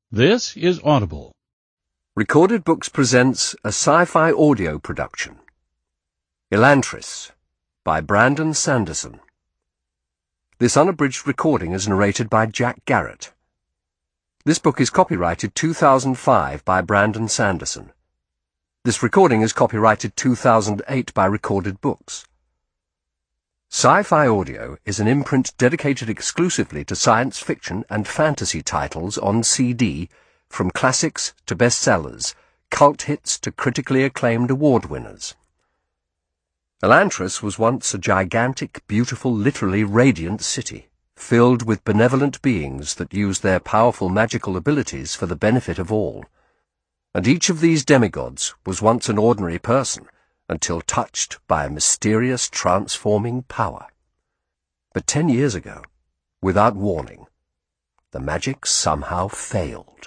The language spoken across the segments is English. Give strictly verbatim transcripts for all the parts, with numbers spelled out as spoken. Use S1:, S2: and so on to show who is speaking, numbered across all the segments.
S1: This is Audible.
S2: Recorded Books presents a sci-fi audio production. Elantris by Brandon Sanderson. This unabridged recording is narrated by Jack Garrett. This book is copyrighted two thousand five by Brandon Sanderson. This recording is copyrighted two thousand eight by Recorded Books. Sci-Fi Audio is an imprint dedicated exclusively to science fiction and fantasy titles on C D, from classics to bestsellers, cult hits to critically acclaimed award winners. Elantris was once a gigantic, beautiful, literally radiant city, filled with benevolent beings that used their powerful magical abilities for the benefit of all. And each of these demigods was once an ordinary person, until touched by a mysterious transforming power. But ten years ago, without warning, the magic somehow failed.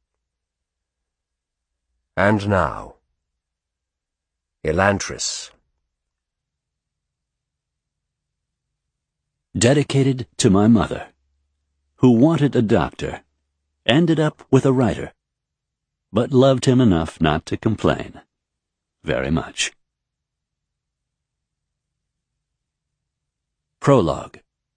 S2: And now, Elantris.
S3: Dedicated to my mother, who wanted a doctor, ended up with a writer, but loved him enough not to complain very much. Prologue.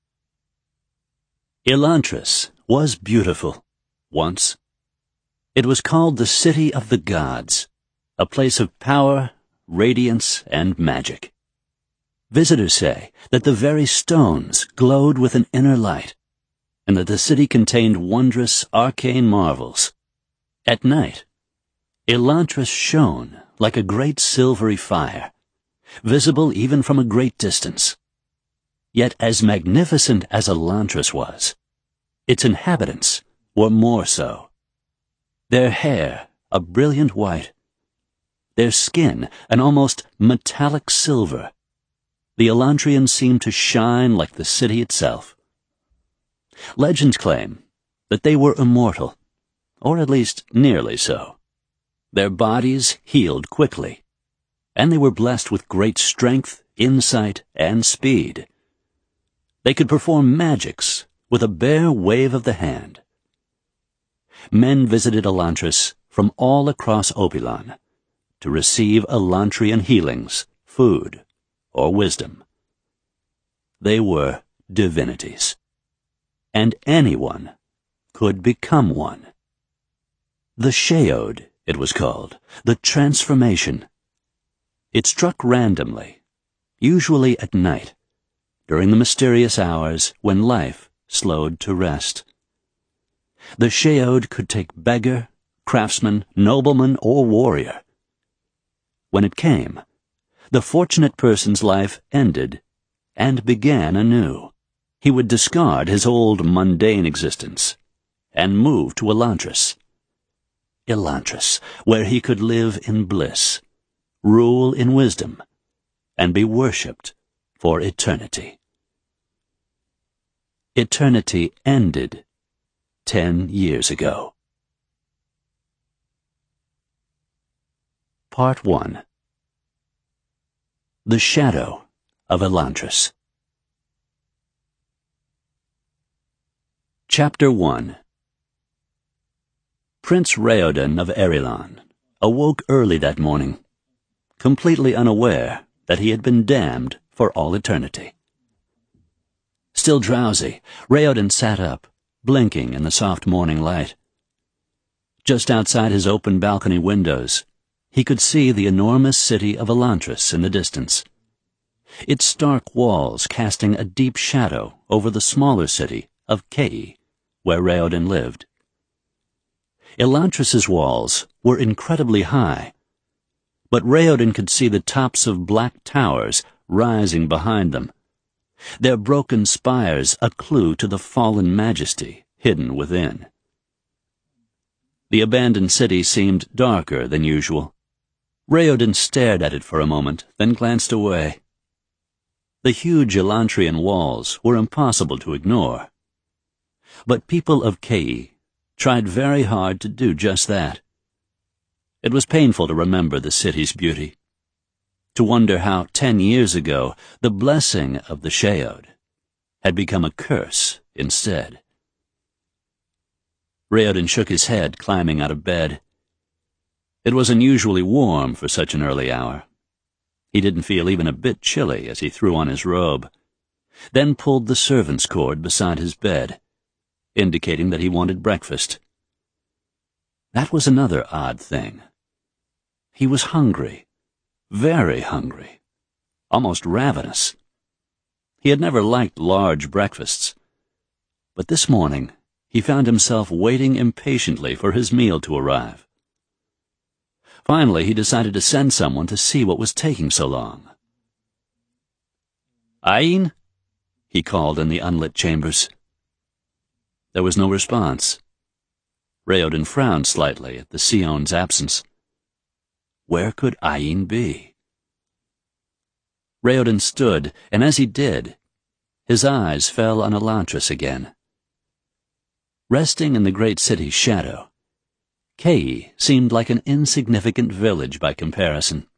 S3: Elantris was beautiful, once. It was called the City of the Gods, a place of power, radiance, and magic. Visitors say that the very stones glowed with an inner light, and that the city contained wondrous, arcane marvels. At night, Elantris shone like a great silvery fire, visible even from a great distance. Yet as magnificent as Elantris was, its inhabitants were more so. Their hair a brilliant white, their skin an almost metallic silver. The Elantrians seemed to shine like the city itself. Legends claim that they were immortal, or at least nearly so. Their bodies healed quickly, and they were blessed with great strength, insight, and speed. They could perform magics with a bare wave of the hand. Men visited Elantris from all across Opilon to receive Elantrian healings, food, or wisdom. They were divinities, and anyone could become one. The Sheod, it was called, the transformation. It struck randomly, usually at night, during the mysterious hours when life slowed to rest. The Sheod could take beggar, craftsman, nobleman, or warrior. When it came, the fortunate person's life ended and began anew. He would discard his old mundane existence and move to Elantris. Elantris, where he could live in bliss, rule in wisdom, and be worshipped for eternity. Eternity ended ten years ago. Part one. The Shadow of Elantris. Chapter one. Prince Raoden of Erilon awoke early that morning, completely unaware that he had been damned for all eternity. Still drowsy, Raoden sat up, blinking in the soft morning light. Just outside his open balcony windows, he could see the enormous city of Elantris in the distance, its stark walls casting a deep shadow over the smaller city of Kei, where Raoden lived. Elantris's walls were incredibly high, but Raoden could see the tops of black towers rising behind them, their broken spires a clue to the fallen majesty hidden within. The abandoned city seemed darker than usual. Raoden stared at it for a moment, then glanced away. The huge Elantrian walls were impossible to ignore. But people of Kei tried very hard to do just that. It was painful to remember the city's beauty, to wonder how ten years ago the blessing of the Sheod had become a curse instead. Raoden shook his head, climbing out of bed. It was unusually warm for such an early hour. He didn't feel even a bit chilly as he threw on his robe, then pulled the servant's cord beside his bed, indicating that he wanted breakfast. That was another odd thing. He was hungry, very hungry, almost ravenous. He had never liked large breakfasts, but this morning he found himself waiting impatiently for his meal to arrive. Finally, he decided to send someone to see what was taking so long. "Ain?" he called in the unlit chambers. There was no response. Raoden frowned slightly at the Sion's absence. Where could Ain be? Raoden stood, and as he did, his eyes fell on Elantris again. Resting in the great city's shadow, Kei seemed like an insignificant village by comparison.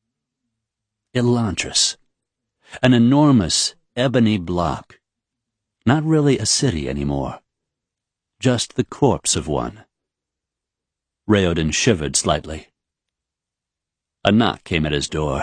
S3: Elantris, an enormous ebony block, not really a city anymore, just the corpse of one. Raoden shivered slightly. A knock came at his door.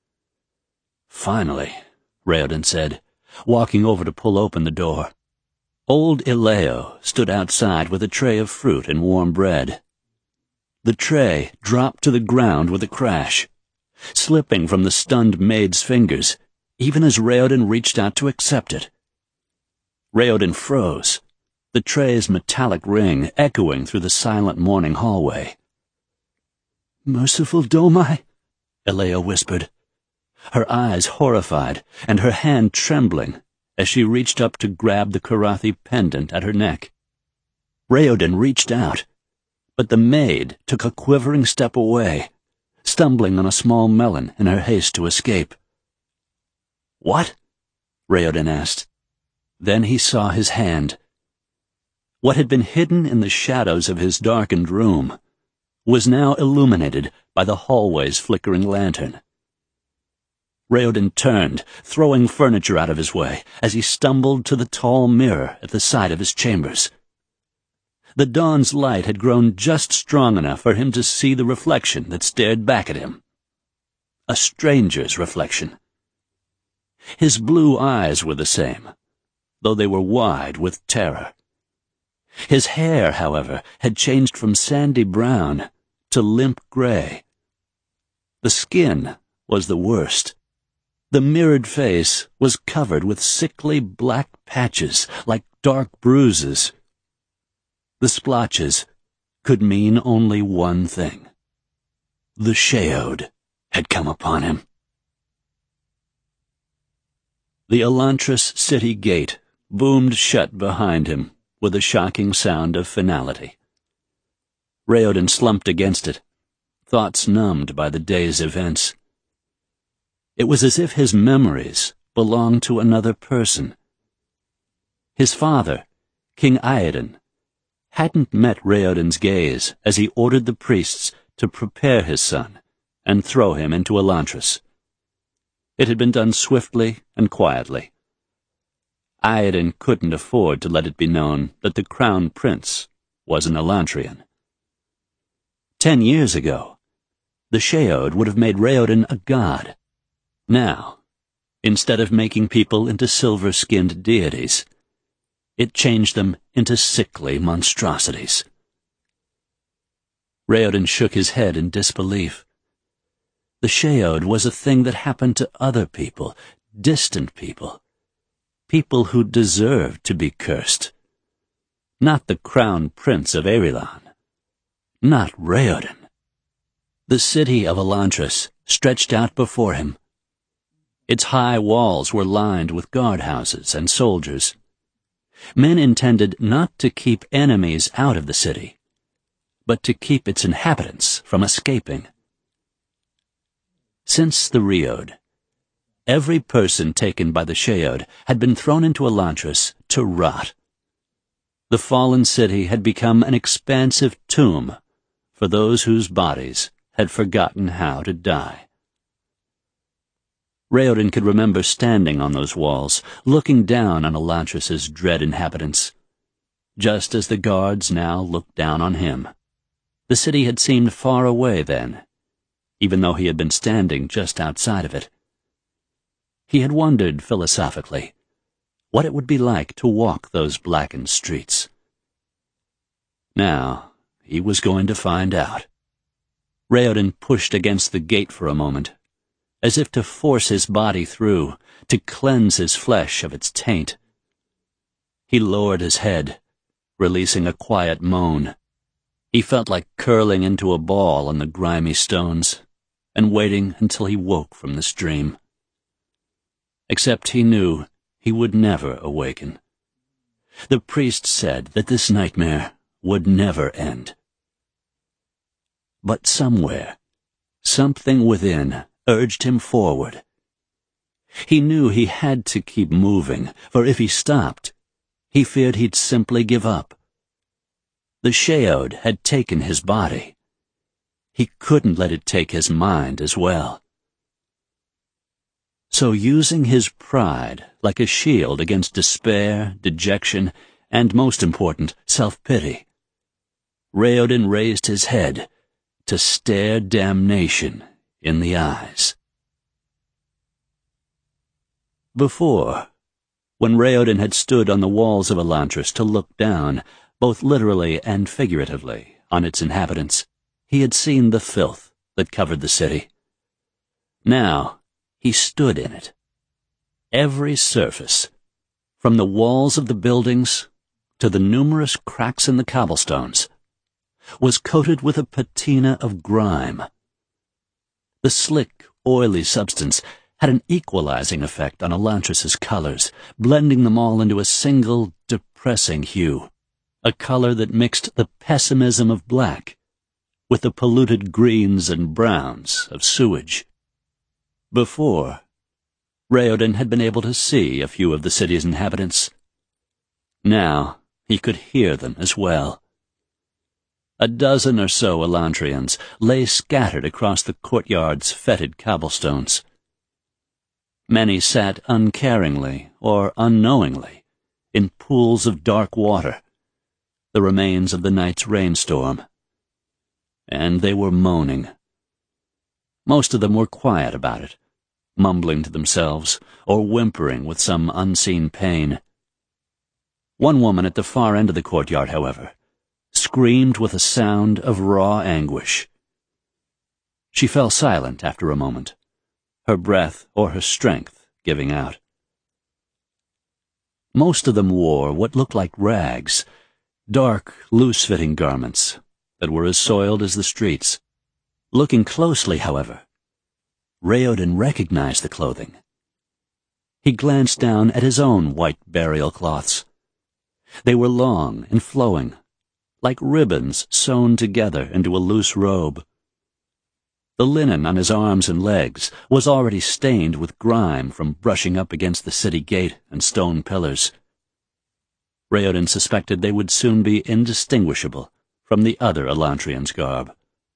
S3: "Finally," Raoden said, walking over to pull open the door. Old Ileo stood outside with a tray of fruit and warm bread. The tray dropped to the ground with a crash, slipping from the stunned maid's fingers, even as Raoden reached out to accept it. Raoden froze, the tray's metallic ring echoing through the silent morning hallway. "Merciful Domai," Ileo whispered, her eyes horrified and her hand trembling as she reached up to grab the Karathi pendant at her neck. Raoden reached out, but the maid took a quivering step away, stumbling on a small melon in her haste to escape. "What?" Raoden asked. Then he saw his hand. What had been hidden in the shadows of his darkened room was now illuminated by the hallway's flickering lantern. Raoden turned, throwing furniture out of his way, as he stumbled to the tall mirror at the side of his chambers. The dawn's light had grown just strong enough for him to see the reflection that stared back at him. A stranger's reflection. His blue eyes were the same, though they were wide with terror. His hair, however, had changed from sandy brown to limp gray. The skin was the worst. The mirrored face was covered with sickly black patches like dark bruises. The splotches could mean only one thing. The Sheod had come upon him. The Elantris city gate boomed shut behind him with a shocking sound of finality. Raoden slumped against it, thoughts numbed by the day's events. It was as if his memories belonged to another person. His father, King Iadon, hadn't met Raoden's gaze as he ordered the priests to prepare his son and throw him into Elantris. It had been done swiftly and quietly. Iadon couldn't afford to let it be known that the crown prince was an Elantrian. Ten years ago, the Sheod would have made Raoden a god. Now, instead of making people into silver-skinned deities, it changed them into sickly monstrosities. Raoden shook his head in disbelief. The Sheod was a thing that happened to other people, distant people, people who deserved to be cursed. Not the crown prince of Arilan. Not Raoden. The city of Elantris stretched out before him. Its high walls were lined with guardhouses and soldiers. Men intended not to keep enemies out of the city, but to keep its inhabitants from escaping. Since the Reod, every person taken by the Sheod had been thrown into Elantris to rot. The fallen city had become an expansive tomb for those whose bodies had forgotten how to die. Raoden could remember standing on those walls, looking down on Elantris's dread inhabitants, just as the guards now looked down on him. The city had seemed far away then, even though he had been standing just outside of it. He had wondered philosophically what it would be like to walk those blackened streets. Now, he was going to find out. Raoden pushed against the gate for a moment, as if to force his body through, to cleanse his flesh of its taint. He lowered his head, releasing a quiet moan. He felt like curling into a ball on the grimy stones and waiting until he woke from this dream. Except he knew he would never awaken. The priest said that this nightmare would never end. But somewhere, something within urged him forward. He knew he had to keep moving, for if he stopped, he feared he'd simply give up. The Sheod had taken his body. He couldn't let it take his mind as well. So using his pride like a shield against despair, dejection, and, most important, self-pity, Raoden raised his head to stare damnation in the eyes. Before, when Raoden had stood on the walls of Elantris to look down, both literally and figuratively, on its inhabitants, he had seen the filth that covered the city. Now, he stood in it. Every surface, from the walls of the buildings to the numerous cracks in the cobblestones, was coated with a patina of grime. The slick, oily substance had an equalizing effect on Elantris's colors, blending them all into a single, depressing hue, a color that mixed the pessimism of black with the polluted greens and browns of sewage. Before, Raoden had been able to see a few of the city's inhabitants. Now he could hear them as well. A dozen or so Elantrians lay scattered across the courtyard's fetid cobblestones. Many sat uncaringly or unknowingly in pools of dark water, the remains of the night's rainstorm. And they were moaning. Most of them were quiet about it, mumbling to themselves or whimpering with some unseen pain. One woman at the far end of the courtyard, however, screamed with a sound of raw anguish. She fell silent after a moment, her breath or her strength giving out. Most of them wore what looked like rags, dark, loose-fitting garments that were as soiled as the streets. Looking closely, however, Raoden recognized the clothing. He glanced down at his own white burial cloths. They were long and flowing, like ribbons sewn together into a loose robe. The linen on his arms and legs was already stained with grime from brushing up against the city gate and stone pillars. Raoden suspected they would soon be indistinguishable from the other Elantrians' garb.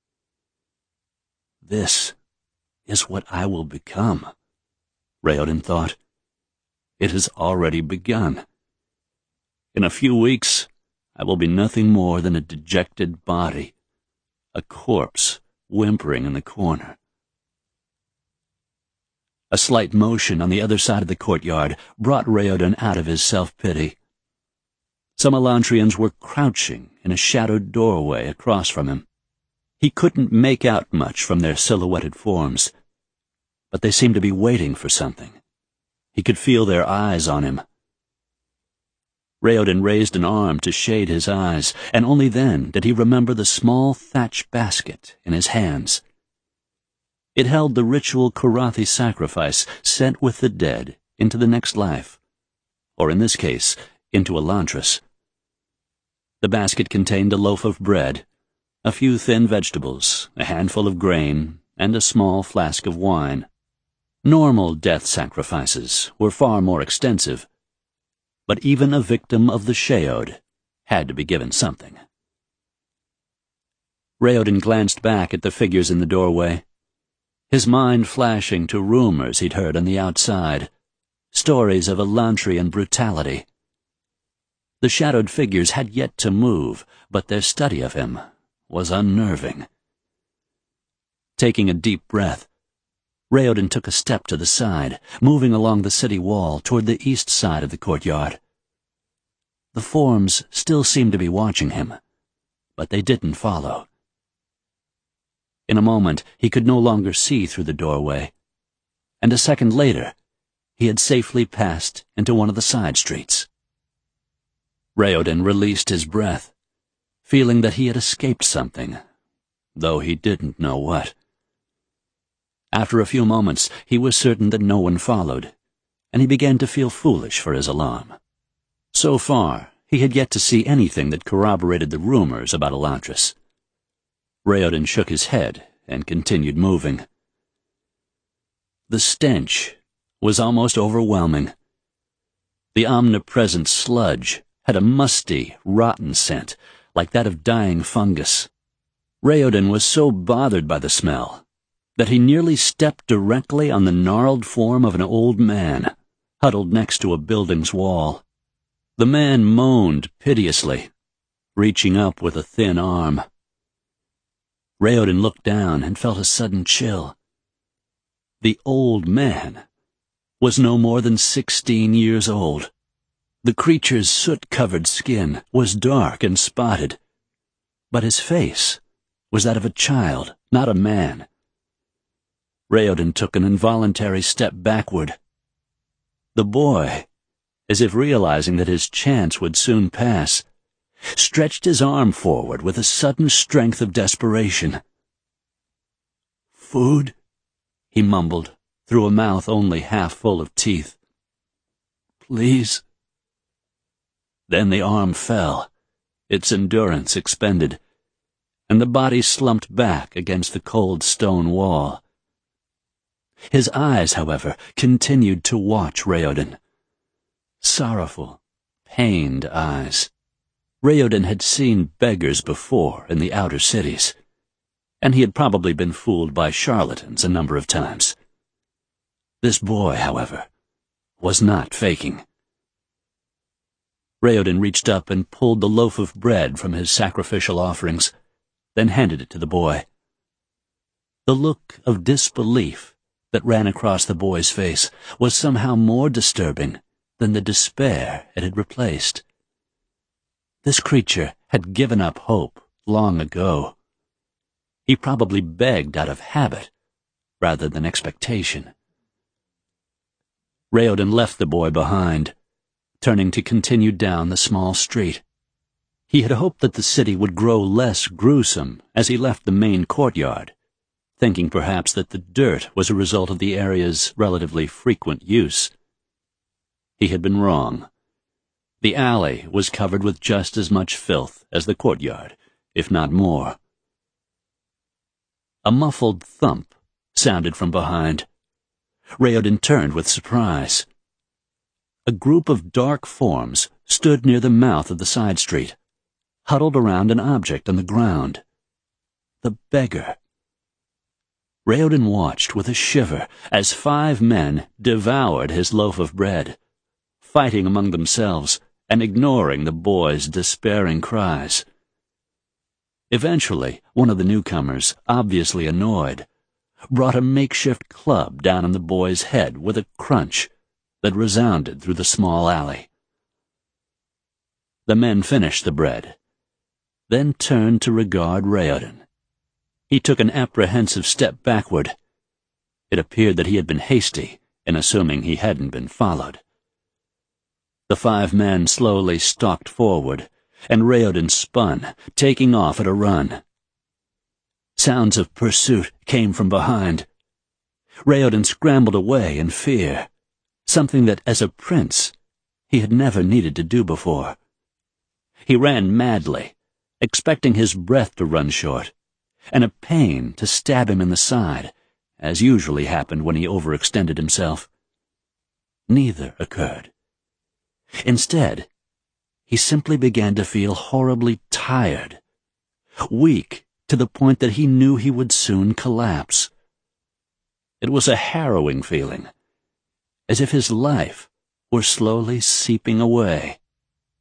S3: This is what I will become, Raoden thought. It has already begun. In a few weeks, I will be nothing more than a dejected body, a corpse whimpering in the corner. A slight motion on the other side of the courtyard brought Raoden out of his self-pity. Some Elantrians were crouching in a shadowed doorway across from him. He couldn't make out much from their silhouetted forms, but they seemed to be waiting for something. He could feel their eyes on him. Raoden raised an arm to shade his eyes, and only then did he remember the small thatch basket in his hands. It held the ritual Kurathi sacrifice sent with the dead into the next life, or in this case, into Elantris. The basket contained a loaf of bread, a few thin vegetables, a handful of grain, and a small flask of wine. Normal death sacrifices were far more extensive, but even a victim of the Sheod had to be given something. Raoden glanced back at the figures in the doorway, his mind flashing to rumors he'd heard on the outside, stories of Elantrian brutality. The shadowed figures had yet to move, but their study of him was unnerving. Taking a deep breath, Raoden took a step to the side, moving along the city wall toward the east side of the courtyard. The forms still seemed to be watching him, but they didn't follow. In a moment, he could no longer see through the doorway, and a second later, he had safely passed into one of the side streets. Raoden released his breath, feeling that he had escaped something, though he didn't know what. After a few moments, he was certain that no one followed, and he began to feel foolish for his alarm. So far, he had yet to see anything that corroborated the rumors about Elantris. Raoden shook his head and continued moving. The stench was almost overwhelming. The omnipresent sludge had a musty, rotten scent, like that of dying fungus. Raoden was so bothered by the smell that he nearly stepped directly on the gnarled form of an old man, huddled next to a building's wall. The man moaned piteously, reaching up with a thin arm. Raoden looked down and felt a sudden chill. The old man was no more than sixteen years old. The creature's soot-covered skin was dark and spotted, but his face was that of a child, not a man. Raoden took an involuntary step backward. The boy, as if realizing that his chance would soon pass, stretched his arm forward with a sudden strength of desperation. "Food?" he mumbled, through a mouth only half full of teeth. "Please." Then the arm fell, its endurance expended, and the body slumped back against the cold stone wall. His eyes, however, continued to watch Raoden. Sorrowful, pained eyes. Raoden had seen beggars before in the outer cities, and he had probably been fooled by charlatans a number of times. This boy, however, was not faking. Raoden reached up and pulled the loaf of bread from his sacrificial offerings, then handed it to the boy. The look of disbelief that ran across the boy's face was somehow more disturbing than the despair it had replaced. This creature had given up hope long ago. He probably begged out of habit rather than expectation. Raoden left the boy behind, turning to continue down the small street. He had hoped that the city would grow less gruesome as he left the main courtyard, thinking perhaps that the dirt was a result of the area's relatively frequent use. He had been wrong. The alley was covered with just as much filth as the courtyard, if not more. A muffled thump sounded from behind. Raoden turned with surprise. A group of dark forms stood near the mouth of the side street, huddled around an object on the ground. The beggar. Raoden watched with a shiver as five men devoured his loaf of bread, fighting among themselves and ignoring the boy's despairing cries. Eventually, one of the newcomers, obviously annoyed, brought a makeshift club down on the boy's head with a crunch that resounded through the small alley. The men finished the bread, then turned to regard Raoden. He took an apprehensive step backward. It appeared that he had been hasty in assuming he hadn't been followed. The five men slowly stalked forward, and Raoden spun, taking off at a run. Sounds of pursuit came from behind. Raoden scrambled away in fear, something that, as a prince, he had never needed to do before. He ran madly, expecting his breath to run short, and a pain to stab him in the side, as usually happened when he overextended himself. Neither occurred. Instead, he simply began to feel horribly tired, weak to the point that he knew he would soon collapse. It was a harrowing feeling, as if his life were slowly seeping away.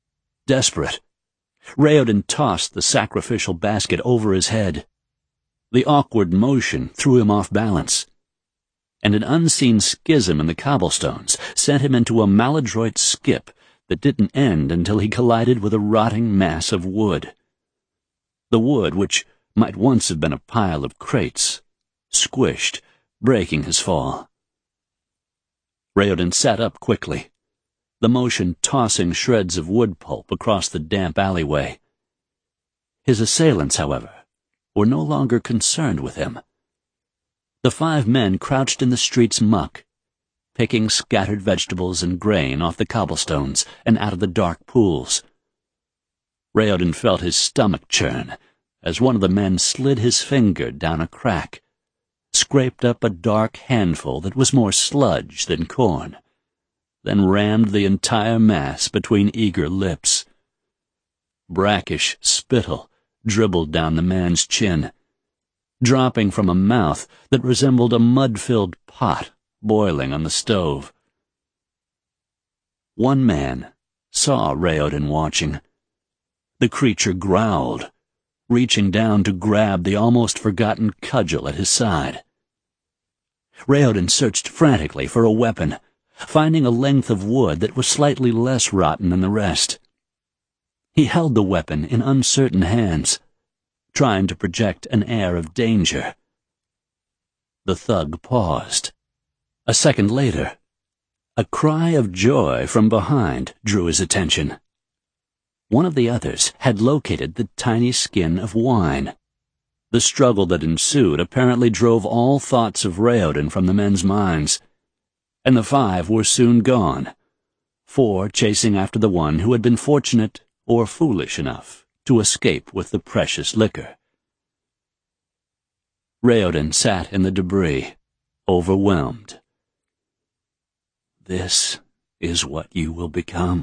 S3: desperate. Raoden tossed the sacrificial basket over his head. The awkward motion threw him off balance, and an unseen schism in the cobblestones sent him into a maladroit skip that didn't end until he collided with a rotting mass of wood. The wood, which might once have been a pile of crates, squished, breaking his fall. Raoden sat up quickly, the motion tossing shreds of wood pulp across the damp alleyway. His assailants, however, were no longer concerned with him. The five men crouched in the street's muck, picking scattered vegetables and grain off the cobblestones and out of the dark pools. Raoden felt his stomach churn as one of the men slid his finger down a crack, scraped up a dark handful that was more sludge than corn, then rammed the entire mass between eager lips. Brackish spittle dribbled down the man's chin, dropping from a mouth that resembled a mud-filled pot boiling on the stove. One man saw Raoden watching. The creature growled, reaching down to grab the almost forgotten cudgel at his side. Raoden searched frantically for a weapon, finding a length of wood that was slightly less rotten than the rest. He held the weapon in uncertain hands, trying to project an air of danger. The thug paused. A second later, a cry of joy from behind drew his attention. One of the others had located the tiny skin of wine. The struggle that ensued apparently drove all thoughts of Raoden from the men's minds, and the five were soon gone, four chasing after the one who had been fortunate or foolish enough to escape with the precious liquor. Raoden sat in the debris, overwhelmed. This is what you will become.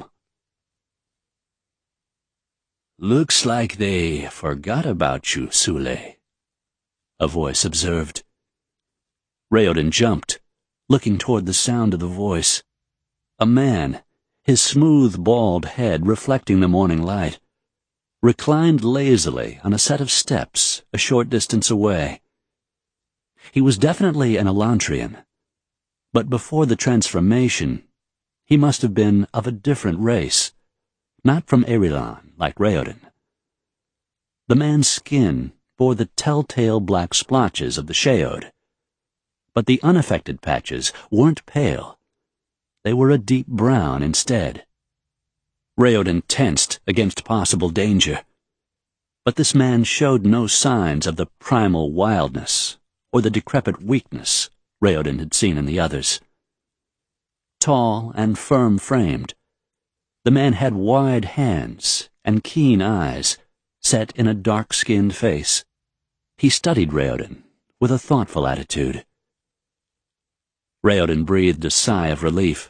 S3: Looks like they forgot about you, Sule, a voice observed. Raoden jumped, looking toward the sound of the voice. A man, his smooth, bald head reflecting the morning light, reclined lazily on a set of steps a short distance away. He was definitely an Elantrian, but before the transformation, he must have been of a different race, not from Erilon like Raoden. The man's skin bore the telltale black splotches of the Sheod, but the unaffected patches weren't pale. They were a deep brown instead. Raoden tensed against possible danger, but this man showed no signs of the primal wildness or the decrepit weakness Raoden had seen in the others. Tall and firm-framed, the man had wide hands and keen eyes set in a dark-skinned face. He studied Raoden with a thoughtful attitude. Raoden breathed a sigh of relief.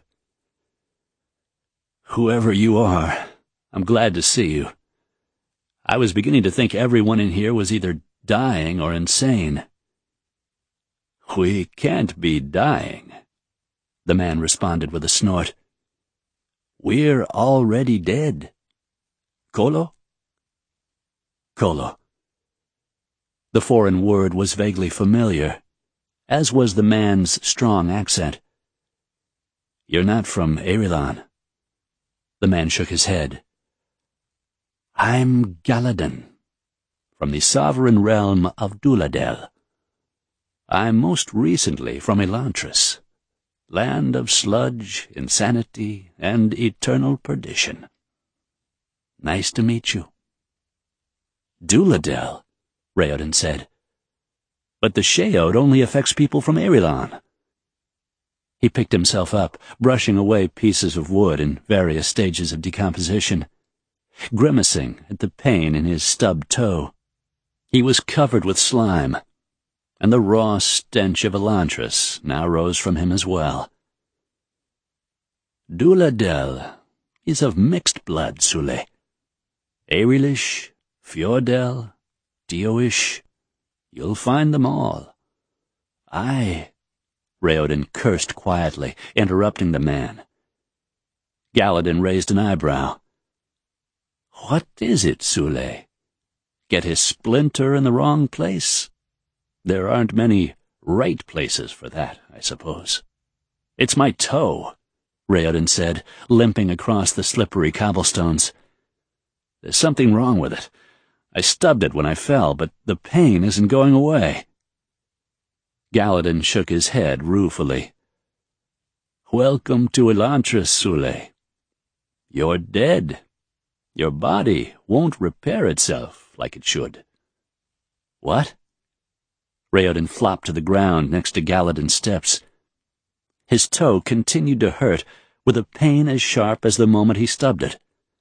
S3: Whoever you are, I'm glad to see you. I was beginning to think everyone in here was either dying or insane. We can't be dying, the man responded with a snort. We're already dead. Kolo? Kolo. The foreign word was vaguely familiar, as was the man's strong accent. You're not from Erilon. The man shook his head. I'm Galadon, from the sovereign realm of Duladel. I'm most recently from Elantris, land of sludge, insanity, and eternal perdition. Nice to meet you. Duladel, Raoden said. But the Sheod only affects people from Erilon. He picked himself up, brushing away pieces of wood in various stages of decomposition, grimacing at the pain in his stubbed toe. He was covered with slime, and the raw stench of Elantris now rose from him as well. Duladel is of mixed blood, Sule. Erilish, Fjordel, Dioish, you'll find them all. I... Raoden cursed quietly, interrupting the man. Galadon raised an eyebrow. What is it, Sule? Get his splinter in the wrong place? There aren't many right places for that, I suppose. It's my toe, Raoden said, limping across the slippery cobblestones. There's something wrong with it. I stubbed it when I fell, but the pain isn't going away. Gallatin shook his head ruefully. Welcome to Elantris, Sule. You're dead. Your body won't repair itself like it should. What? Raoden flopped to the ground next to Gallatin's steps. His toe continued to hurt, with a pain as sharp as the moment he stubbed it.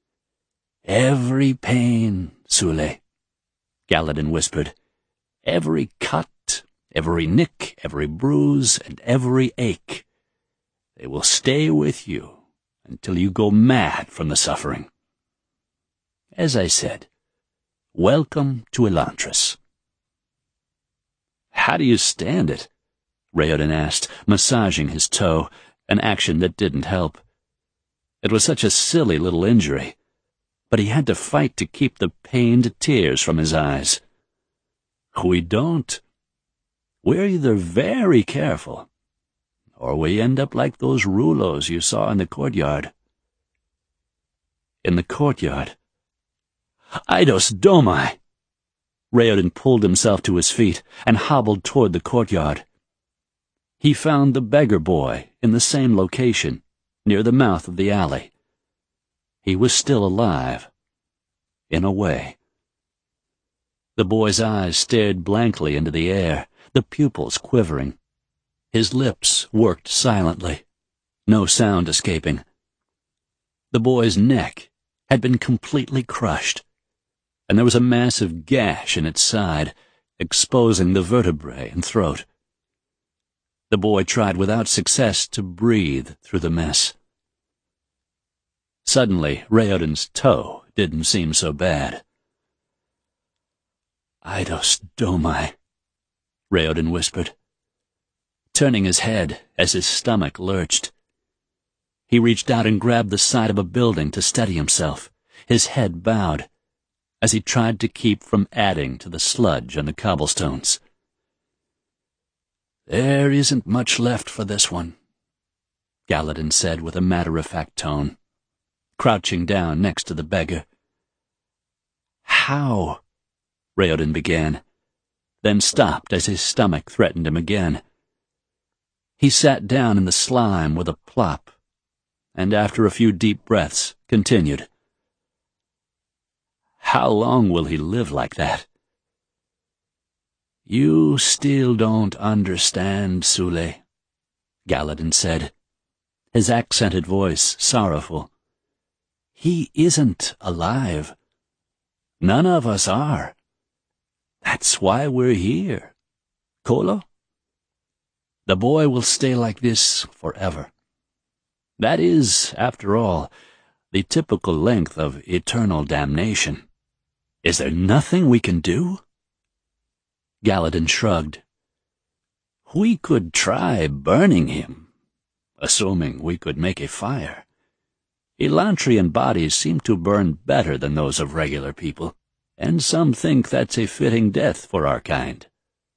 S3: Every pain, Sule, Gallatin whispered. Every cut, every nick, every bruise, and every ache. They will stay with you until you go mad from the suffering. As I said, welcome to Elantris. How do you stand it? Raoden asked, massaging his toe, an action that didn't help. It was such a silly little injury, but he had to fight to keep the pained tears from his eyes. We don't. We're either very careful, or we end up like those rouleaus you saw in the courtyard. In the courtyard? Eidos Domai! Raoden pulled himself to his feet and hobbled toward the courtyard. He found the beggar boy in the same location, near the mouth of the alley. He was still alive, in a way. The boy's eyes stared blankly into the air, the pupils quivering. His lips worked silently, no sound escaping. The boy's neck had been completely crushed, and there was a massive gash in its side, exposing the vertebrae and throat. The boy tried without success to breathe through the mess. Suddenly, Raoden's toe didn't seem so bad. Eidos Domai, Raoden whispered, turning his head as his stomach lurched. He reached out and grabbed the side of a building to steady himself, his head bowed, as he tried to keep from adding to the sludge on the cobblestones. There isn't much left for this one, Gallatin said with a matter-of-fact tone, crouching down next to the beggar. How? Raoden began, then stopped as his stomach threatened him again. He sat down in the slime with a plop, and after a few deep breaths, continued. How long will he live like that? You still don't understand, Sule, Gallatin said, his accented voice sorrowful. He isn't alive. None of us are. That's why we're here. Kolo? The boy will stay like this forever. That is, after all, the typical length of eternal damnation. Is there nothing we can do? Gallatin shrugged. We could try burning him, assuming we could make a fire. Elantrian bodies seem to burn better than those of regular people, and some think that's a fitting death for our kind.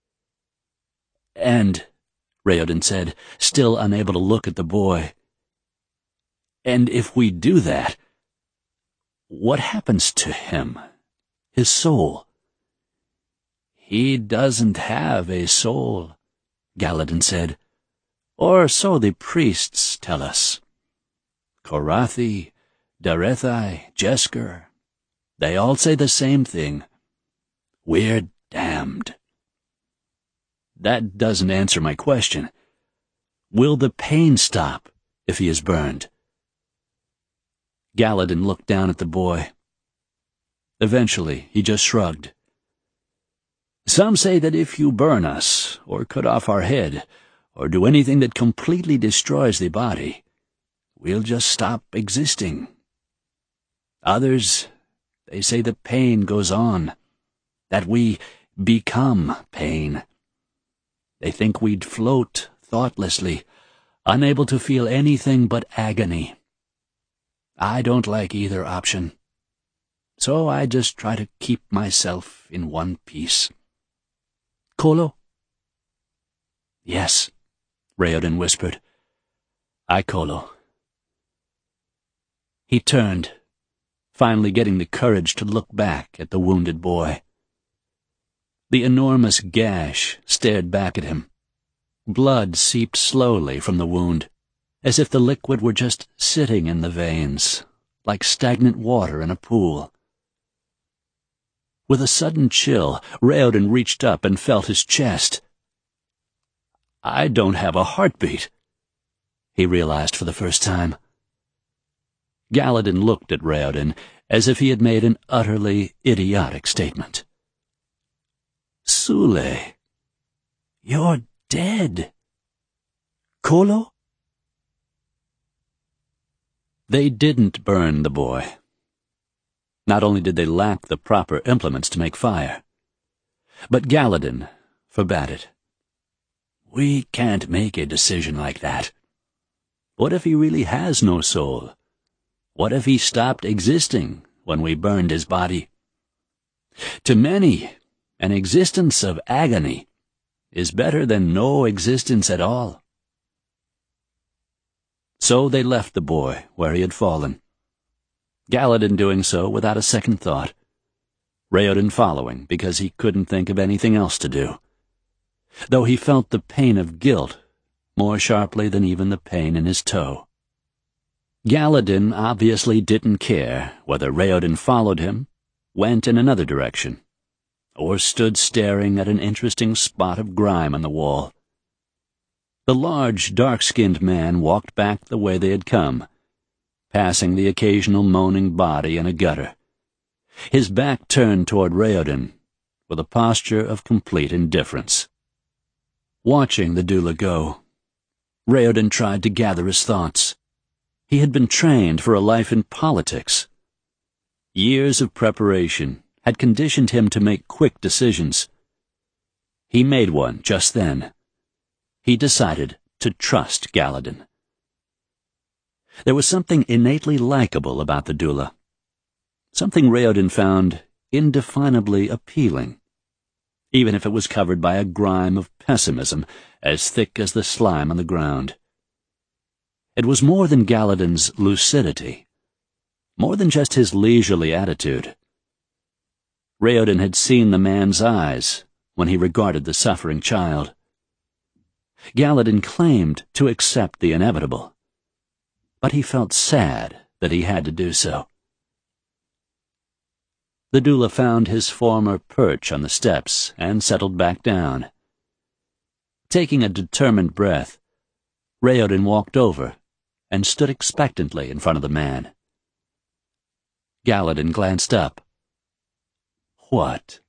S3: And, Raoden said, still unable to look at the boy, and if we do that, what happens to him? His soul? He doesn't have a soul, Gallatin said, or so the priests tell us. Korathi, Darethai, Jesker, they all say the same thing. We're damned. That doesn't answer my question. Will the pain stop if he is burned? Gallatin looked down at the boy. Eventually, he just shrugged. Some say that if you burn us, or cut off our head, or do anything that completely destroys the body, we'll just stop existing. Others, they say the pain goes on, that we become pain. They think we'd float thoughtlessly, unable to feel anything but agony. I don't like either option. so I just try to keep myself in one piece. Kolo? Yes, Raoden whispered. I Kolo. He turned, finally getting the courage to look back at the wounded boy. The enormous gash stared back at him. Blood seeped slowly from the wound, as if the liquid were just sitting in the veins, like stagnant water in a pool. With a sudden chill, Raoden reached up and felt his chest. I don't have a heartbeat, he realized for the first time. Galladen looked at Raoden as if he had made an utterly idiotic statement. Sule, you're dead. Kolo? They didn't burn the boy. Not only did they lack the proper implements to make fire, but Galladen forbade it. We can't make a decision like that. What if he really has no soul? What if he stopped existing when we burned his body? To many, an existence of agony is better than no existence at all. So they left the boy where he had fallen, Galladen doing so without a second thought, Raoden following because he couldn't think of anything else to do, though he felt the pain of guilt more sharply than even the pain in his toe. Galladen obviously didn't care whether Raoden followed him, went in another direction, or stood staring at an interesting spot of grime on the wall. The large, dark-skinned man walked back the way they had come, passing the occasional moaning body in a gutter, his back turned toward Raoden, with a posture of complete indifference. Watching the doula go, Raoden tried to gather his thoughts. He had been trained for a life in politics. Years of preparation had conditioned him to make quick decisions. He made one just then. He decided to trust Galladen. There was something innately likable about the doula, something Raoden found indefinably appealing, even if it was covered by a grime of pessimism as thick as the slime on the ground. It was more than Galladen's lucidity, more than just his leisurely attitude. Raoden had seen the man's eyes when he regarded the suffering child. Galladen claimed to accept the inevitable, but he felt sad that he had to do so. The doula found his former perch on the steps and settled back down. Taking a determined breath, Raoden walked over and stood expectantly in front of the man. Galladen glanced up. What?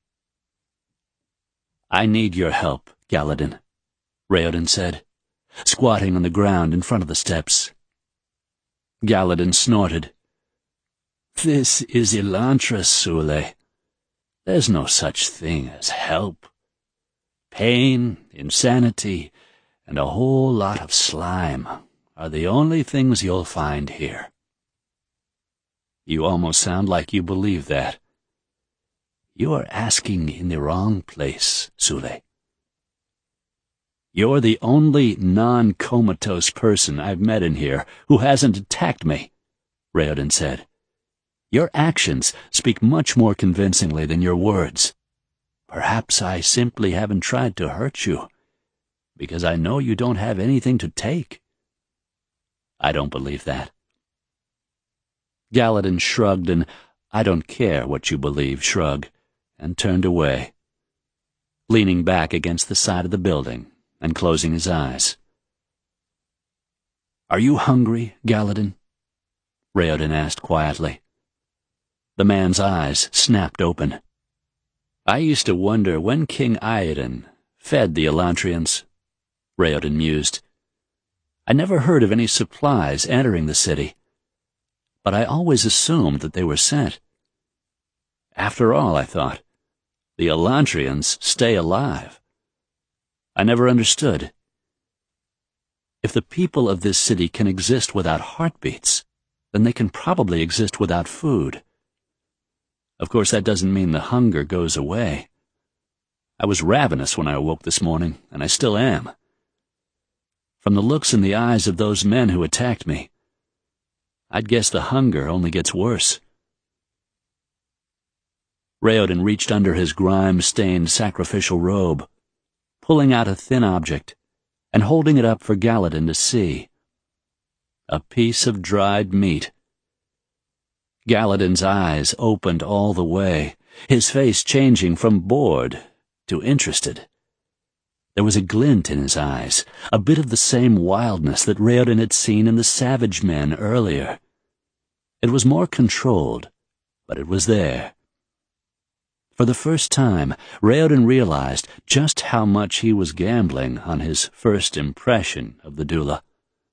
S3: I need your help, Galladen, Raoden said, squatting on the ground in front of the steps. Galladen snorted. This is Elantris, Sule. There's no such thing as help. Pain, insanity, and a whole lot of slime are the only things you'll find here. You almost sound like you believe that. You are asking in the wrong place, Sule. You're the only non-comatose person I've met in here who hasn't attacked me, Raoden said. Your actions speak much more convincingly than your words. Perhaps I simply haven't tried to hurt you, because I know you don't have anything to take. I don't believe that. Galladen shrugged an I don't care what you believe shrug, and turned away, leaning back against the side of the building and closing his eyes. Are you hungry, Galladen? Raoden asked quietly. The man's eyes snapped open. I used to wonder when King Iadon fed the Elantrians, Raoden mused. I never heard of any supplies entering the city, but I always assumed that they were sent. After all, I thought, the Elantrians stay alive. I never understood. If the people of this city can exist without heartbeats, then they can probably exist without food. Of course, that doesn't mean the hunger goes away. I was ravenous when I awoke this morning, and I still am. From the looks in the eyes of those men who attacked me, I'd guess the hunger only gets worse. Raoden reached under his grime-stained sacrificial robe, pulling out a thin object and holding it up for Gallatin to see. A piece of dried meat. Gallatin's eyes opened all the way, his face changing from bored to interested. There was a glint in his eyes, a bit of the same wildness that Raoden had seen in the savage men earlier. It was more controlled, but it was there. For the first time, Raoden realized just how much he was gambling on his first impression of the Dula.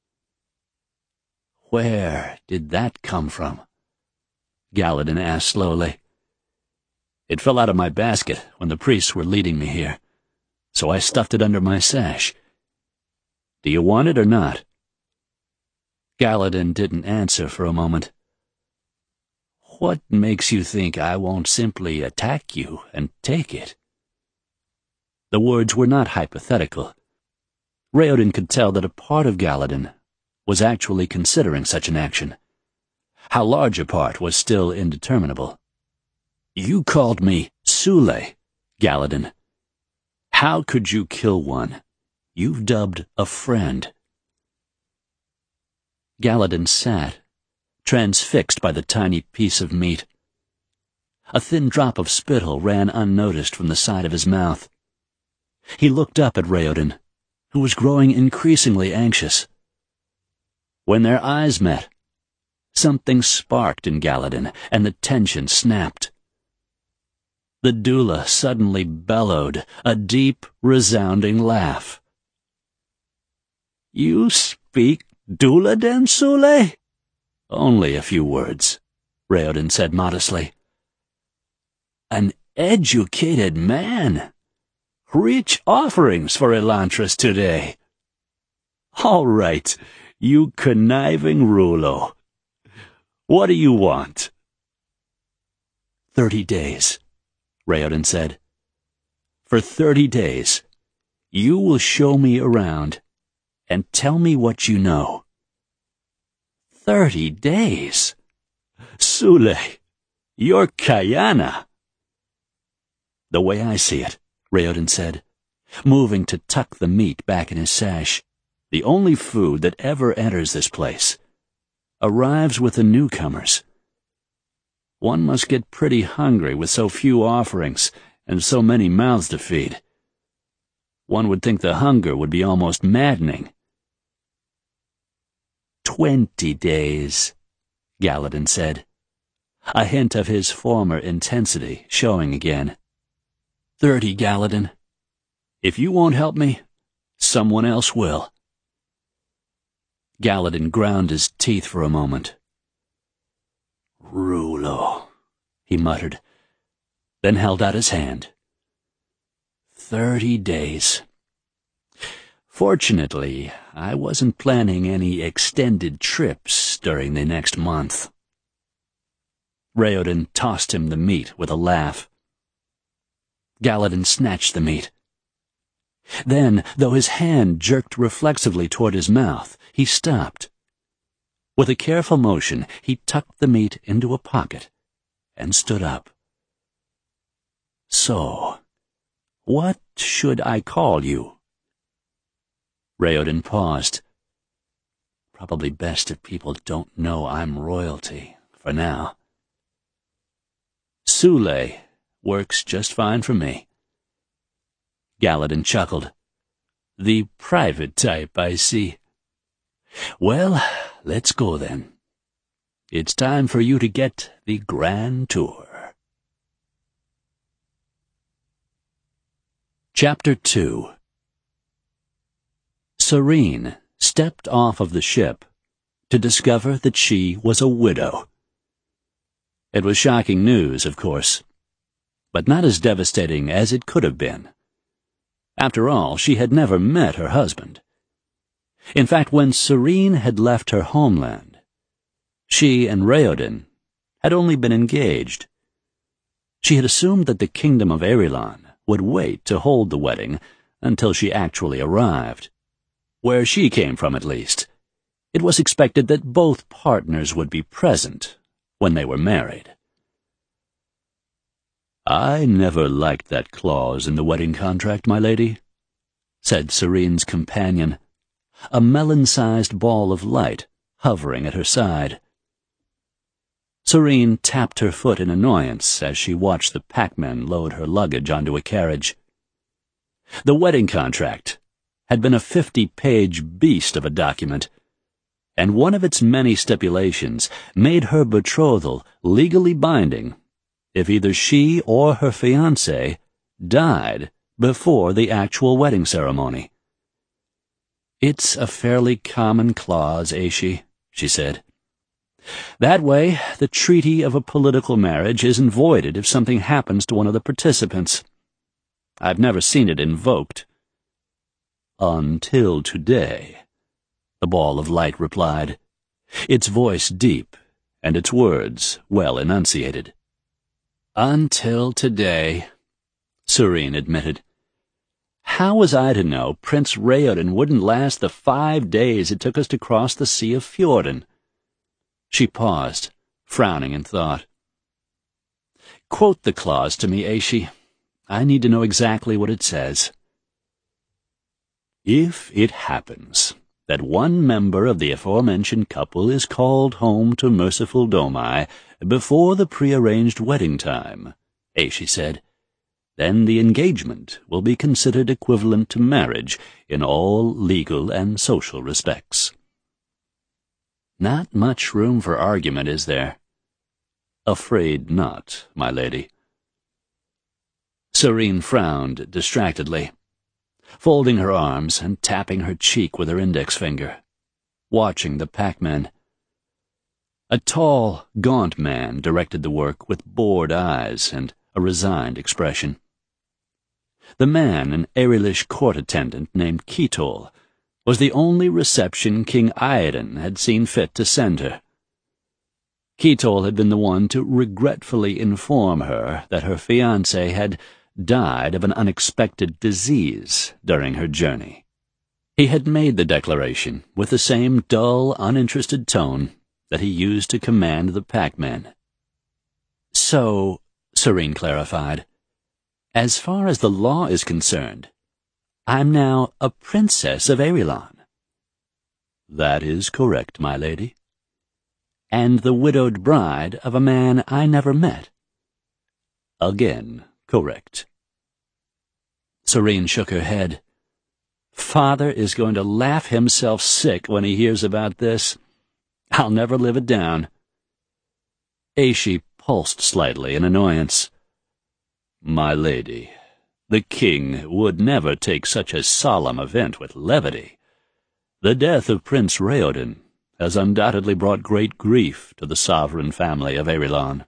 S3: "Where did that come from?" Gallatin asked slowly. "It fell out of my basket when the priests were leading me here, so I stuffed it under my sash. Do you want it or not?" Gallatin didn't answer for a moment. "What makes you think I won't simply attack you and take it?" The words were not hypothetical. Raoden could tell that a part of Gallatin was actually considering such an action. How large a part was still indeterminable. "You called me Sule, Gallatin. How could you kill one you've dubbed a friend?" Gallatin sat, transfixed by the tiny piece of meat. A thin drop of spittle ran unnoticed from the side of his mouth. He looked up at Raoden, who was growing increasingly anxious. When their eyes met, something sparked in Gallatin, and the tension snapped. The Dula suddenly bellowed, a deep, resounding laugh. "You speak Dula, then, Sule?" "Only a few words," Raoden said modestly. "An educated man. Rich offerings for Elantris today. All right, you conniving Rulo. What do you want?" Thirty days, Raoden said. "For thirty days, you will show me around and tell me what you know." Thirty days? Sule, you're Kayana. "The way I see it," Raoden said, moving to tuck the meat back in his sash, "the only food that ever enters this place arrives with the newcomers. One must get pretty hungry with so few offerings and so many mouths to feed. One would think the hunger would be almost maddening." Twenty days, Gallatin said, a hint of his former intensity showing again. Thirty, Gallatin. If you won't help me, someone else will." Gallatin ground his teeth for a moment. "Rulo," he muttered, then held out his hand. Thirty days. Fortunately, I wasn't planning any extended trips during the next month. Raoden tossed him the meat with a laugh. Gallatin snatched the meat. Then, though his hand jerked reflexively toward his mouth, he stopped. With a careful motion, he tucked the meat into a pocket and stood up. "So, what should I call you?" Raoden paused. "Probably best if people don't know I'm royalty, for now." "Sule works just fine for me." Gallatin chuckled. "The private type, I see. Well, let's go then. It's time for you to get the grand tour." Chapter two. Serene stepped off of the ship to discover that she was a widow. It was shocking news, of course, but not as devastating as it could have been. After all, she had never met her husband. In fact, when Serene had left her homeland, she and Raoden had only been engaged. She had assumed that the kingdom of Erilon would wait to hold the wedding until she actually arrived. Where she came from, at least, it was expected that both partners would be present when they were married. "I never liked that clause in the wedding contract, my lady," said Serene's companion, a melon-sized ball of light hovering at her side. Serene tapped her foot in annoyance as she watched the packmen load her luggage onto a carriage. The wedding contract had been a fifty-page beast of a document, and one of its many stipulations made her betrothal legally binding if either she or her fiancé died before the actual wedding ceremony. "It's a fairly common clause, Aishi," she said. "That way, the treaty of a political marriage isn't voided if something happens to one of the participants. I've never seen it invoked." "Until today," the ball of light replied, its voice deep and its words well enunciated. "Until today," Serene admitted. "How was I to know Prince Raoden wouldn't last the five days it took us to cross the Sea of Fjorden?" She paused, frowning in thought. "Quote the clause to me, Aishi. I need to know exactly what it says." "If it happens that one member of the aforementioned couple is called home to merciful Domai before the prearranged wedding time," Aishi said, "then the engagement will be considered equivalent to marriage in all legal and social respects." "Not much room for argument, is there?" "Afraid not, my lady." Serene frowned distractedly, folding her arms and tapping her cheek with her index finger, watching the packmen. A tall, gaunt man directed the work with bored eyes and a resigned expression. The man, an Erilish court attendant named Kitol, was the only reception King Iadon had seen fit to send her. Kitol had been the one to regretfully inform her that her fiancé had died of an unexpected disease during her journey. He had made the declaration with the same dull, uninterested tone that he used to command the packmen. "So," Serene clarified, "as far as the law is concerned, I'm now a princess of Erilon." "That is correct, my lady." "And the widowed bride of a man I never met." "Again correct." Serene shook her head. "Father is going to laugh himself sick when he hears about this. I'll never live it down." Aishi pulsed slightly in annoyance. "My lady, the king would never take such a solemn event with levity. The death of Prince Raoden has undoubtedly brought great grief to the sovereign family of Erilon."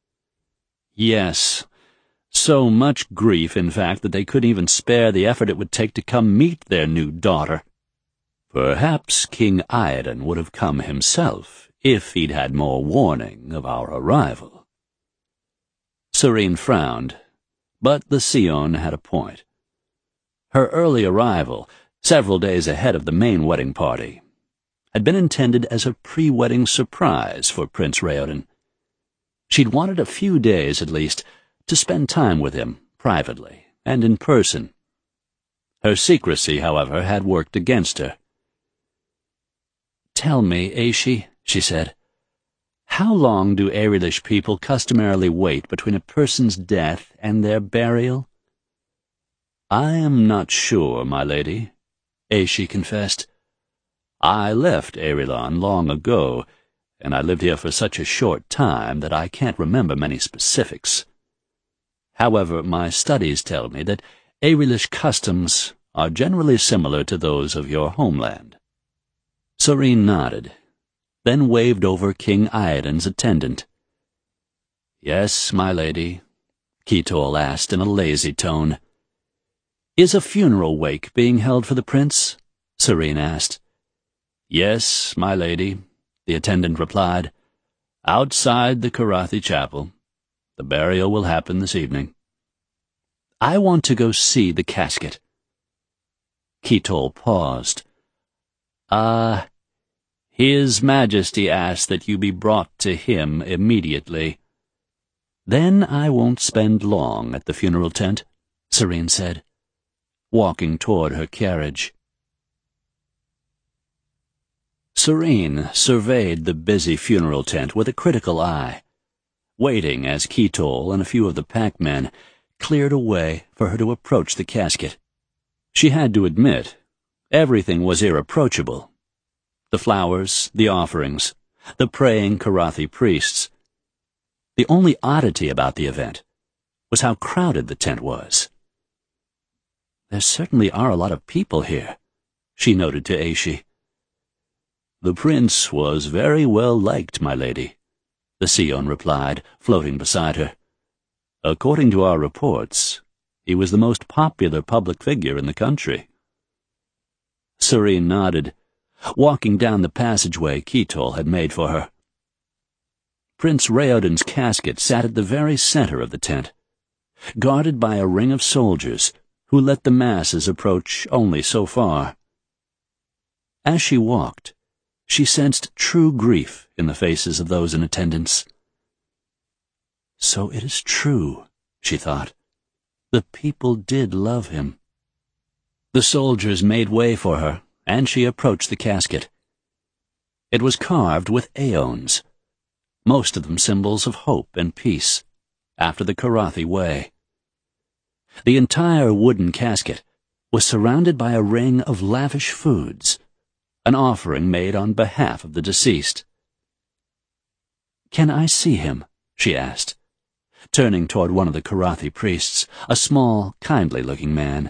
S3: "Yes, so much grief, in fact, that they couldn't even spare the effort it would take to come meet their new daughter." "Perhaps King Iadon would have come himself if he'd had more warning of our arrival." Serene frowned, but the Sion had a point. Her early arrival, several days ahead of the main wedding party, had been intended as a pre-wedding surprise for Prince Raoden. She'd wanted a few days, at least, to spend time with him, privately and in person. Her secrecy, however, had worked against her. "Tell me, Aishi," she said, "how long do Erilish people customarily wait between a person's death and their burial?" "I am not sure, my lady," Aishi confessed. "I left Erilon long ago, and I lived here for such a short time that I can't remember many specifics. However, my studies tell me that Erilish customs are generally similar to those of your homeland." Serene nodded, then waved over King Iadon's attendant. "Yes, my lady," Kitol asked in a lazy tone. "Is a funeral wake being held for the prince?" Serene asked. "Yes, my lady," the attendant replied, "outside the Karathi chapel. The burial will happen this evening. I want to go see the casket. Keetal paused. Ah, uh, His Majesty asked that you be brought to him immediately. Then I won't spend long at the funeral tent, Serene said, walking toward her carriage. Serene surveyed the busy funeral tent with a critical eye, waiting as Keetal and a few of the packmen cleared a way for her to approach the casket. She had to admit, everything was irreproachable. The flowers, the offerings, the praying Karathi priests. The only oddity about the event was how crowded the tent was. There certainly are a lot of people here, she noted to Aishi. The prince was very well liked, my lady, the Scion replied, floating beside her. According to our reports, he was the most popular public figure in the country. Serene nodded, walking down the passageway Keetal had made for her. Prince Raoden's casket sat at the very center of the tent, guarded by a ring of soldiers who let the masses approach only so far. As she walked, she sensed true grief in the faces of those in attendance. So it is true, she thought. The people did love him. The soldiers made way for her, and she approached the casket. It was carved with aeons, most of them symbols of hope and peace, after the Karathi way. The entire wooden casket was surrounded by a ring of lavish foods, an offering made on behalf of the deceased. Can I see him? She asked, turning toward one of the Karathi priests, a small, kindly-looking man.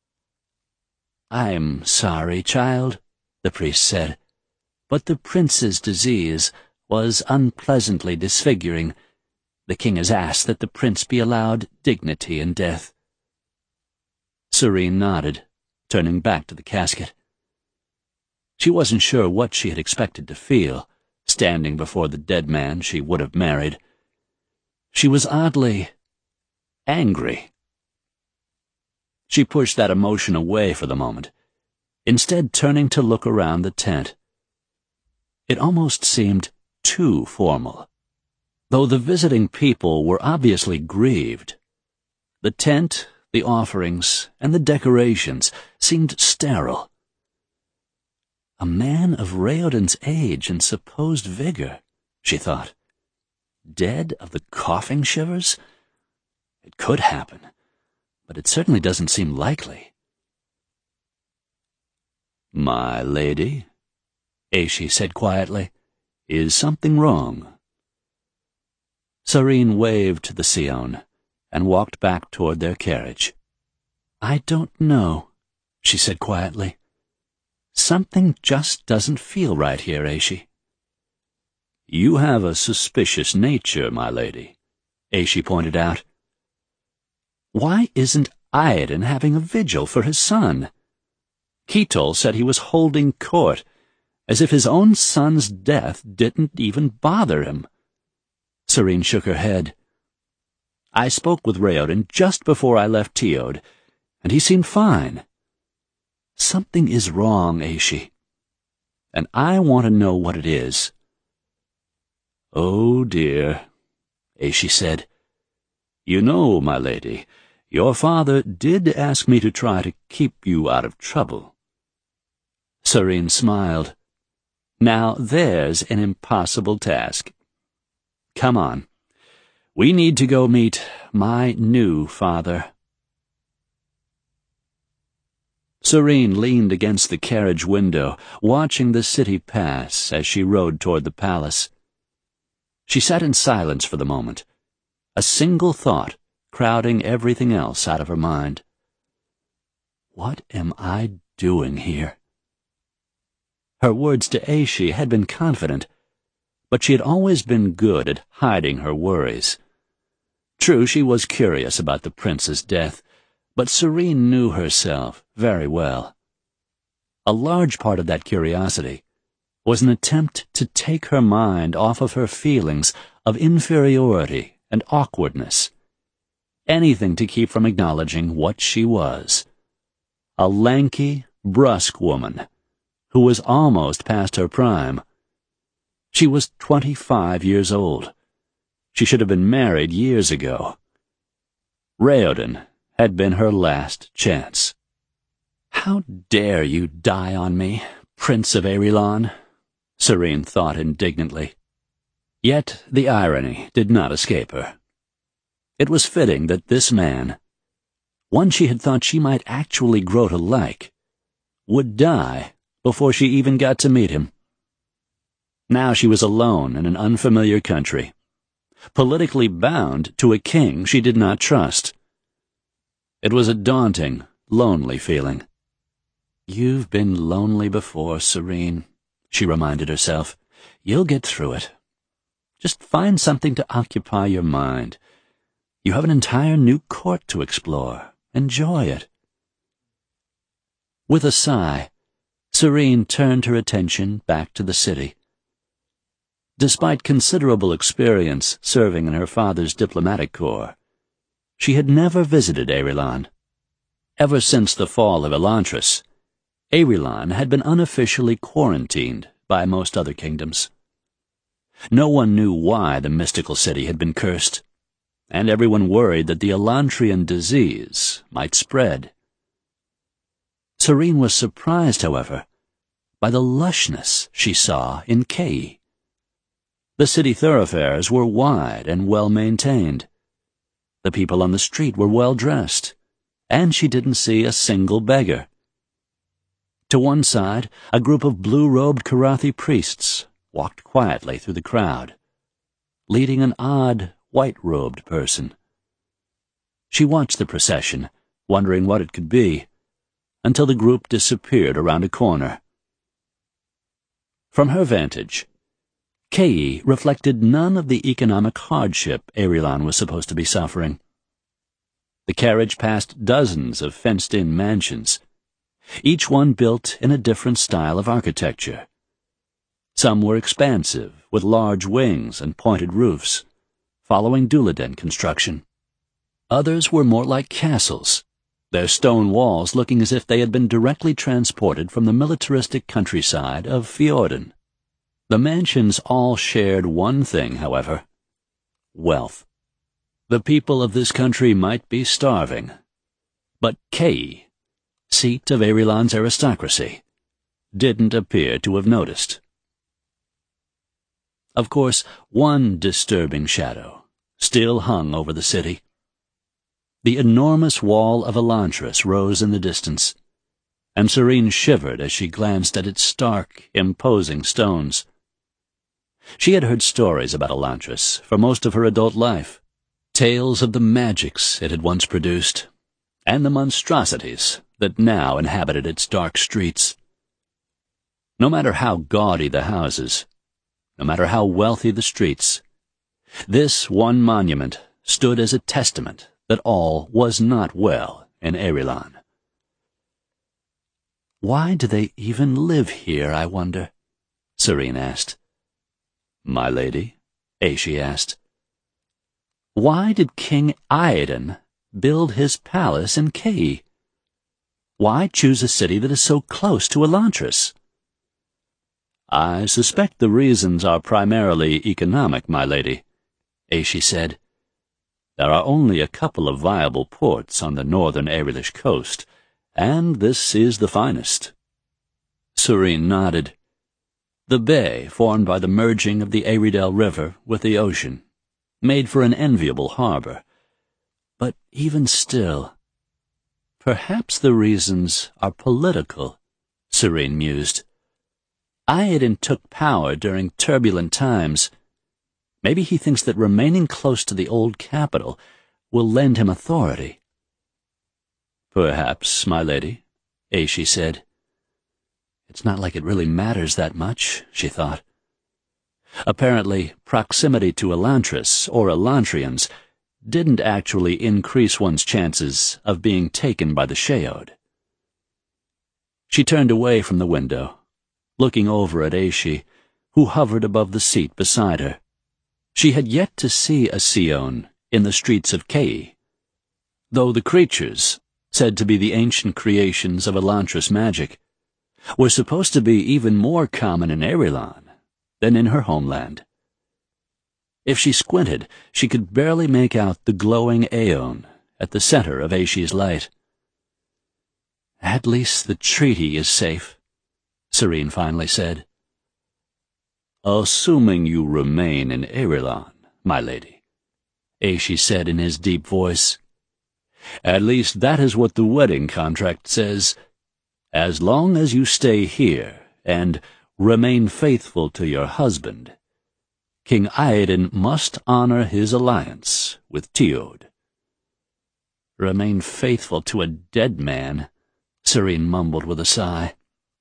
S3: I'm sorry, child, the priest said, but the prince's disease was unpleasantly disfiguring. The king has asked that the prince be allowed dignity in death. Serene nodded, turning back to the casket. She wasn't sure what she had expected to feel, standing before the dead man she would have married. She was oddly angry. She pushed that emotion away for the moment, instead turning to look around the tent. It almost seemed too formal. Though the visiting people were obviously grieved, the tent, the offerings, and the decorations seemed sterile. A man of Raoden's age and supposed vigor, she thought. Dead of the coughing shivers? It could happen, but it certainly doesn't seem likely. My lady, Aishi said quietly, is something wrong? Serene waved to the Scion and walked back toward their carriage. I don't know, she said quietly. Something just doesn't feel right here, Aishi. You have a suspicious nature, my lady, Aishi pointed out. Why isn't Iadon having a vigil for his son? Keetal said he was holding court, as if his own son's death didn't even bother him. Serene shook her head. I spoke with Raoden just before I left Teod, and he seemed fine. Something is wrong, Aishi, and I want to know what it is. Oh, dear, Aishi said. You know, my lady, your father did ask me to try to keep you out of trouble. Serene smiled. Now there's an impossible task. Come on. We need to go meet my new father. Serene leaned against the carriage window, watching the city pass as she rode toward the palace. She sat in silence for the moment, a single thought crowding everything else out of her mind. What am I doing here? Her words to Aishi had been confident, but she had always been good at hiding her worries. True, she was curious about the prince's death, but Serene knew herself very well. A large part of that curiosity was an attempt to take her mind off of her feelings of inferiority and awkwardness. Anything to keep from acknowledging what she was. A lanky, brusque woman who was almost past her prime. She was twenty-five years old. She should have been married years ago. Raoden had been her last chance. "How dare you die on me, Prince of Aerilon?" Serene thought indignantly. Yet the irony did not escape her. It was fitting that this man, one she had thought she might actually grow to like, would die before she even got to meet him. Now she was alone in an unfamiliar country, politically bound to a king she did not trust. It was a daunting, lonely feeling. "You've been lonely before, Serene," she reminded herself. "You'll get through it. Just find something to occupy your mind. You have an entire new court to explore. Enjoy it." With a sigh, Serene turned her attention back to the city. Despite considerable experience serving in her father's diplomatic corps, she had never visited Aerilon. Ever since the fall of Elantris, Aerilon had been unofficially quarantined by most other kingdoms. No one knew why the mystical city had been cursed, and everyone worried that the Elantrian disease might spread. Serene was surprised, however, by the lushness she saw in Kei. The city thoroughfares were wide and well-maintained. The people on the street were well-dressed, and she didn't see a single beggar. To one side, a group of blue-robed Karathi priests walked quietly through the crowd, leading an odd, white-robed person. She watched the procession, wondering what it could be, until the group disappeared around a corner. From her vantage, Kei reflected none of the economic hardship Aerilon was supposed to be suffering. The carriage passed dozens of fenced-in mansions, each one built in a different style of architecture. Some were expansive, with large wings and pointed roofs, following Dulladen construction. Others were more like castles, their stone walls looking as if they had been directly transported from the militaristic countryside of Fjorden. The mansions all shared one thing, however: wealth. The people of this country might be starving, but Kei, seat of Aerilon's aristocracy, didn't appear to have noticed. Of course, one disturbing shadow still hung over the city. The enormous wall of Elantris rose in the distance, and Serene shivered as she glanced at its stark, imposing stones. She had heard stories about Elantris for most of her adult life, tales of the magics it had once produced, and the monstrosities that now inhabited its dark streets. No matter how gaudy the houses, no matter how wealthy the streets, this one monument stood as a testament that all was not well in Aerilon. "Why do they even live here, I wonder?" Serene asked. "My lady?" Aeshi asked. "Why did King Aedan build his palace in Kei? Why choose a city that is so close to Elantris?" "I suspect the reasons are primarily economic, my lady," Aeshi said. "There are only a couple of viable ports on the northern Aerilish coast, and this is the finest." Serene nodded. The bay, formed by the merging of the Aeridel River with the ocean, made for an enviable harbor. But even still, perhaps the reasons are political, Serene mused. Aedan took power during turbulent times. Maybe he thinks that remaining close to the old capital will lend him authority. "Perhaps, my lady," Aeshi said. It's not like it really matters that much, she thought. Apparently, proximity to Elantris or Elantrians didn't actually increase one's chances of being taken by the Sheod. She turned away from the window, looking over at Aeshi, who hovered above the seat beside her. She had yet to see a Sion in the streets of Kei, though the creatures, said to be the ancient creations of Elantris magic, were supposed to be even more common in Aerilan than in her homeland. If she squinted, she could barely make out the glowing Aeon at the center of Aeshi's light. "At least the treaty is safe," Serene finally said. "Assuming you remain in Aerilan, my lady," Aeschi said in his deep voice. "At least that is what the wedding contract says. As long as you stay here and remain faithful to your husband, King Aedan must honor his alliance with Teod." "Remain faithful to a dead man," Serene mumbled with a sigh.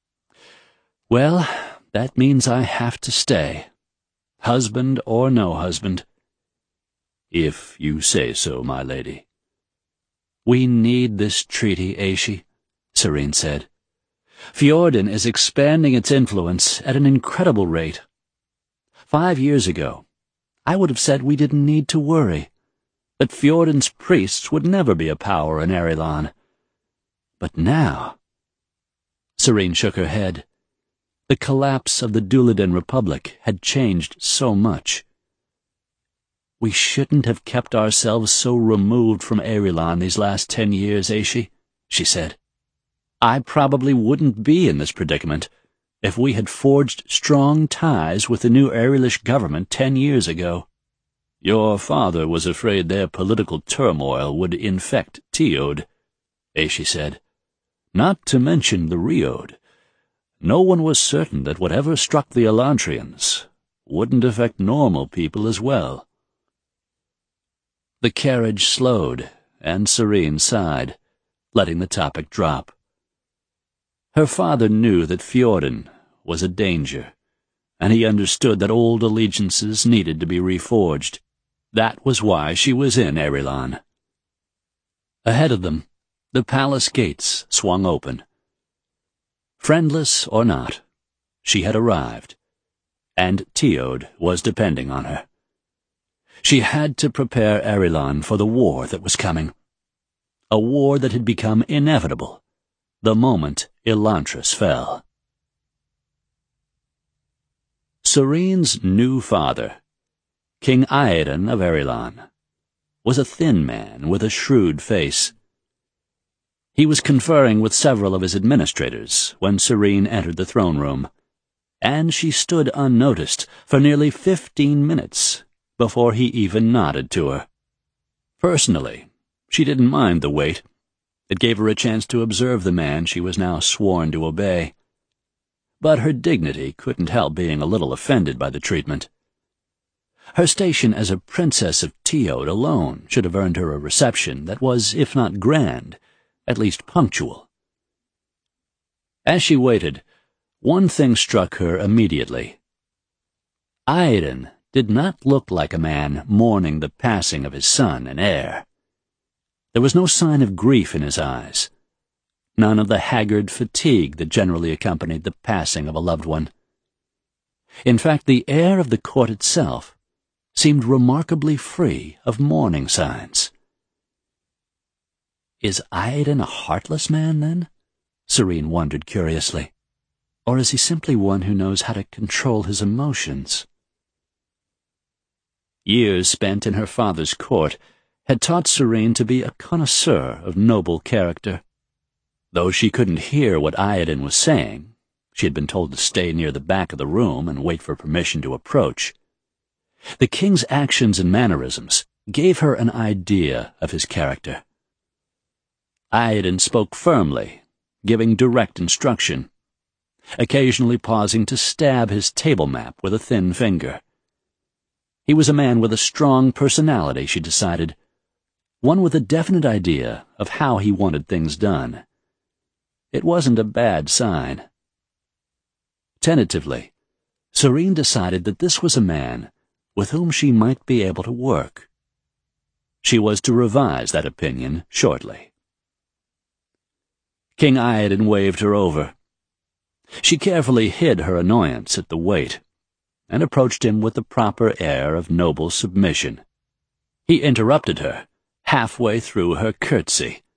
S3: "Well, that means I have to stay, husband or no husband." "If you say so, my lady." "We need this treaty, Aeschi," Serene said. "Fjorden is expanding its influence at an incredible rate. Five years ago, I would have said we didn't need to worry, that Fjorden's priests would never be a power in Aerilan. But now—" Serene shook her head. The collapse of the Duladin Republic had changed so much. "We shouldn't have kept ourselves so removed from Aerilan these last ten years, Aeschi," she said. "I probably wouldn't be in this predicament if we had forged strong ties with the new Aerialish government ten years ago." "Your father was afraid their political turmoil would infect Teod," Aeschi said. "Not to mention the Riod. No one was certain that whatever struck the Elantrians wouldn't affect normal people as well." The carriage slowed, and Serene sighed, letting the topic drop. Her father knew that Fjorden was a danger, and he understood that old allegiances needed to be reforged. That was why she was in Aerilan. Ahead of them, the palace gates swung open. Friendless or not, she had arrived, and Teod was depending on her. She had to prepare Aerilan for the war that was coming, a war that had become inevitable the moment Elantris fell. Serene's new father, King Aedan of Aerilan, was a thin man with a shrewd face. He was conferring with several of his administrators when Serene entered the throne room, and she stood unnoticed for nearly fifteen minutes before he even nodded to her. Personally, she didn't mind the wait. It gave her a chance to observe the man she was now sworn to obey. But her dignity couldn't help being a little offended by the treatment. Her station as a princess of Teod alone should have earned her a reception that was, if not grand, at least punctual. As she waited, one thing struck her immediately. Aedan did not look like a man mourning the passing of his son and heir. There was no sign of grief in his eyes, none of the haggard fatigue that generally accompanied the passing of a loved one. In fact, the air of the court itself seemed remarkably free of mourning signs. Is Aedan a heartless man, then? Serene wondered curiously. Or is he simply one who knows how to control his emotions? Years spent in her father's court had taught Serene to be a connoisseur of noble character. Though she couldn't hear what Aedan was saying, she had been told to stay near the back of the room and wait for permission to approach. The king's actions and mannerisms gave her an idea of his character. Aedan spoke firmly, giving direct instruction, occasionally pausing to stab his table map with a thin finger. He was a man with a strong personality, she decided, one with a definite idea of how he wanted things done. It wasn't a bad sign. Tentatively, Serene decided that this was a man with whom she might be able to work. She was to revise that opinion shortly. King Aedan waved her over. She carefully hid her annoyance at the wait. and approached him with the proper air of noble submission. He interrupted her, halfway through her curtsy.